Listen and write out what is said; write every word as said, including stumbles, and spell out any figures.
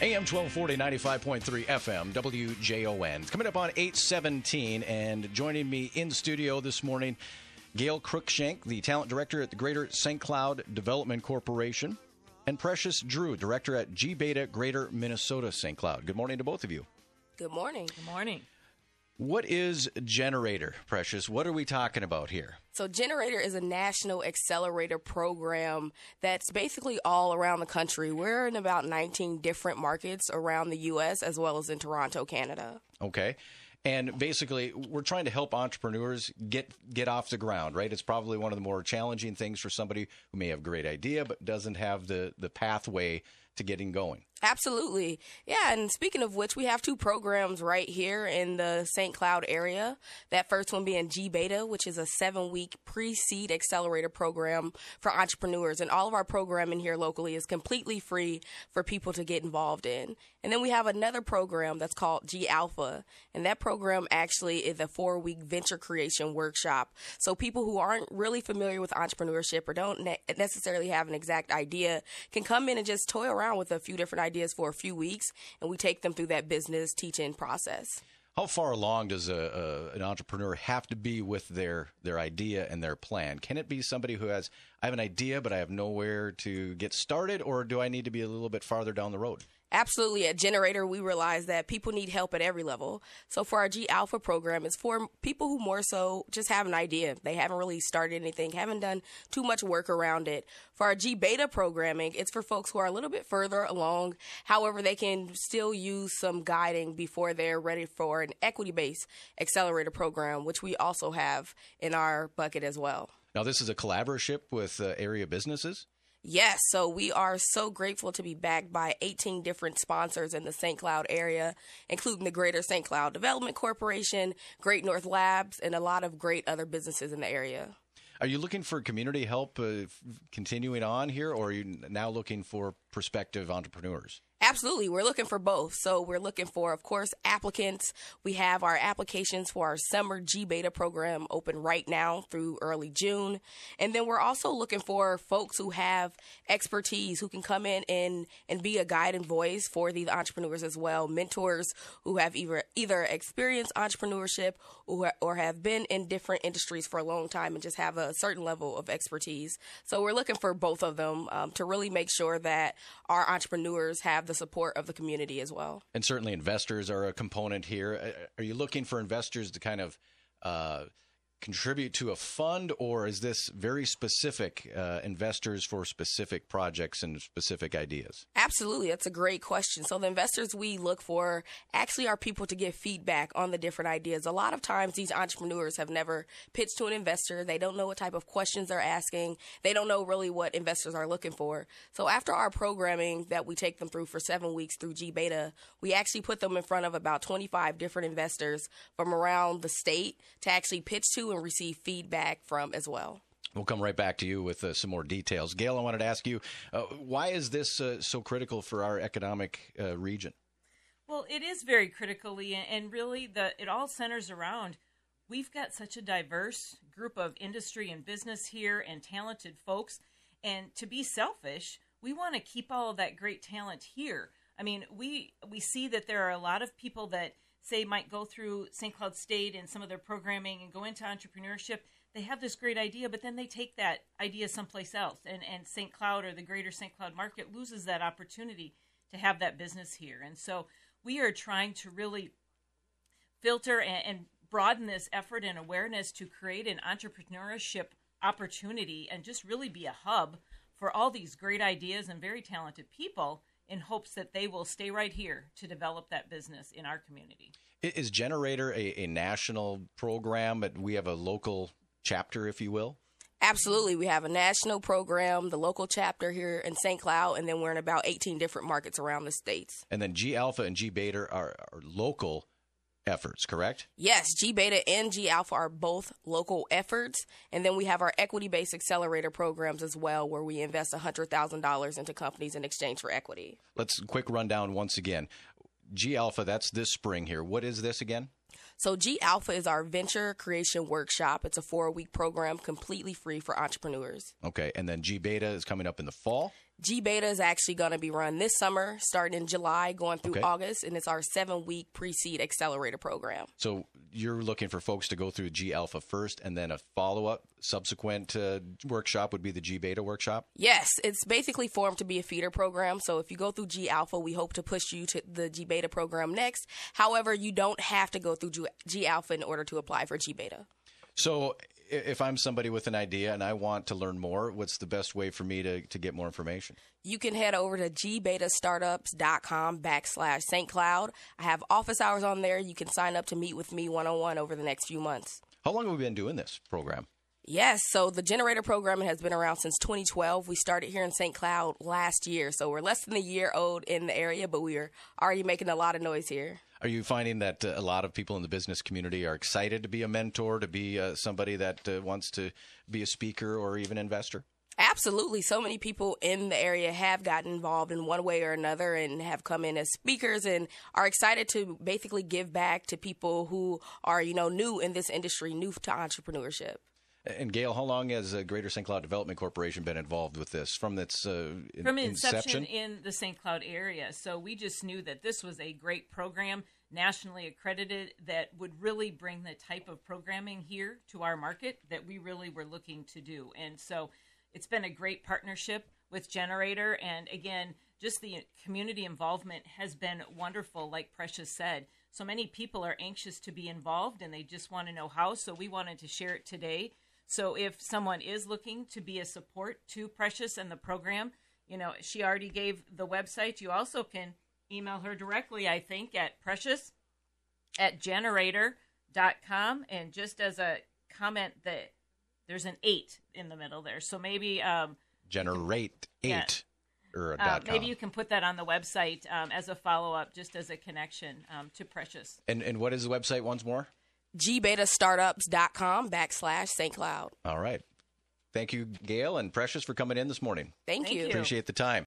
A M twelve forty, ninety-five point three F M, W J O N. Coming up on eight seventeen, and joining me in studio this morning, Gail Cruikshank, the talent director at the Greater Saint Cloud Development Corporation, and Precious Drew, director at G-Beta Greater Minnesota Saint Cloud. Good morning to both of you. Good morning. Good morning. What is Generator, Precious? What are we talking about here? So Generator is a national accelerator program that's basically all around the country. We're in about nineteen different markets around the U S as well as in Toronto, Canada. Okay. And basically, we're trying to help entrepreneurs get get off the ground, right? It's probably one of the more challenging things for somebody who may have a great idea but doesn't have the, the pathway to getting going. Absolutely. Yeah, and speaking of which, we have two programs right here in the Saint Cloud area. That first one being G-Beta, which is a seven-week pre-seed accelerator program for entrepreneurs. And all of our programming here locally is completely free for people to get involved in. And then we have another program that's called G-Alpha, and that program actually is a four-week venture creation workshop. So people who aren't really familiar with entrepreneurship or don't ne- necessarily have an exact idea can come in and just toy around with a few different ideas for a few weeks, and we take them through that business teaching process. How far along does a, a, an entrepreneur have to be with their, their idea and their plan? Can it be somebody who has, I have an idea, but I have nowhere to get started, or do I need to be a little bit farther down the road? Absolutely. At Generator, we realize that people need help at every level. So for our G-Alpha program, it's for people who more so just have an idea. They haven't really started anything, haven't done too much work around it. For our G-Beta programming, it's for folks who are a little bit further along. However, they can still use some guiding before they're ready for an equity-based accelerator program, which we also have in our bucket as well. Now, this is a collaboration with uh, area businesses? Yes, so we are so grateful to be backed by eighteen different sponsors in the Saint Cloud area, including the Greater Saint Cloud Development Corporation, Great North Labs, and a lot of great other businesses in the area. Are you looking for community help uh, continuing on here, or are you now looking for prospective entrepreneurs? Absolutely. We're looking for both. So we're looking for, of course, applicants. We have our applications for our summer G-Beta program open right now through early June. And then we're also looking for folks who have expertise, who can come in and, and be a guide and voice for these entrepreneurs as well. Mentors who have either, either experienced entrepreneurship or, or have been in different industries for a long time and just have a certain level of expertise. So we're looking for both of them um, to really make sure that our entrepreneurs have the support of the community as well. And certainly investors are a component here. Are you looking for investors to kind of uh, contribute to a fund, or is this very specific uh, investors for specific projects and specific ideas? Absolutely. That's a great question. So the investors we look for actually are people to give feedback on the different ideas. A lot of times these entrepreneurs have never pitched to an investor. They don't know what type of questions they're asking. They don't know really what investors are looking for. So after our programming that we take them through for seven weeks through G-Beta, we actually put them in front of about twenty-five different investors from around the state to actually pitch to and receive feedback from as well. We'll come right back to you with uh, some more details. Gail, I wanted to ask you, uh, why is this uh, so critical for our economic uh, region? Well, it is very critically, and really the it all centers around we've got such a diverse group of industry and business here and talented folks. And to be selfish, we want to keep all of that great talent here. I mean, we we see that there are a lot of people that say might go through Saint Cloud State and some of their programming and go into entrepreneurship. They have this great idea, but then they take that idea someplace else. And, and Saint Cloud or the Greater Saint Cloud market loses that opportunity to have that business here. And so we are trying to really filter and, and broaden this effort and awareness to create an entrepreneurship opportunity and just really be a hub for all these great ideas and very talented people, in hopes that they will stay right here to develop that business in our community. Is Generator a, a national program, but we have a local chapter, if you will? Absolutely. We have a national program, the local chapter here in Saint Cloud, and then we're in about eighteen different markets around the states. And then G-Alpha and G-Beta are, are local efforts, correct? Yes, G-Beta and G-Alpha are both local efforts. And then we have our equity-based accelerator programs as well, where we invest one hundred thousand dollars into companies in exchange for equity. Let's quick rundown once again. G-Alpha, that's this spring here. What is this again? So G Alpha is our venture creation workshop. It's a four-week program completely free for entrepreneurs. Okay, and then G Beta is coming up in the fall? G Beta is actually going to be run this summer, starting in July, going through Okay. August, and it's our seven-week pre-seed accelerator program. So you're looking for folks to go through G Alpha first, and then a follow-up subsequent uh, workshop would be the G Beta workshop? Yes, it's basically formed to be a feeder program. So if you go through G Alpha, we hope to push you to the G Beta program next. However, you don't have to go through G- G Alpha in order to apply for G Beta. So i- if I'm somebody with an idea and I want to learn more, what's the best way for me to, to get more information? You can head over to gbetastartups.com backslash Saint Cloud. I have office hours on there. You can sign up to meet with me one-on-one over the next few months. How long have we been doing this program? Yes, so the Generator program has been around since twenty twelve. We started here in Saint Cloud last year, so we're less than a year old in the area, but we are already making a lot of noise here. Are you finding that uh, a lot of people in the business community are excited to be a mentor, to be uh, somebody that uh, wants to be a speaker or even investor? Absolutely. So many people in the area have gotten involved in one way or another and have come in as speakers and are excited to basically give back to people who are, you know, new in this industry, new to entrepreneurship. And Gail, how long has uh, Greater Saint Cloud Development Corporation been involved with this from its uh, in- From inception inception? in the Saint Cloud area. So we just knew that this was a great program, nationally accredited, that would really bring the type of programming here to our market that we really were looking to do. And so it's been a great partnership with Generator. And again, just the community involvement has been wonderful, like Precious said. So many people are anxious to be involved and they just want to know how. So we wanted to share it today. So if someone is looking to be a support to Precious and the program, you know, she already gave the website. You also can email her directly, I think, at precious at generator dot com. And just as a comment, that there's an eight in the middle there. So maybe um, Generate Yeah. eight or a uh, dot com. maybe you can put that on the website um, as a follow-up, just as a connection um, to Precious. And and what is the website once more? gbetastartups.com backslash Saint Cloud. All right. Thank you, Gail and Precious, for coming in this morning. Thank, Thank you. you. Appreciate the time.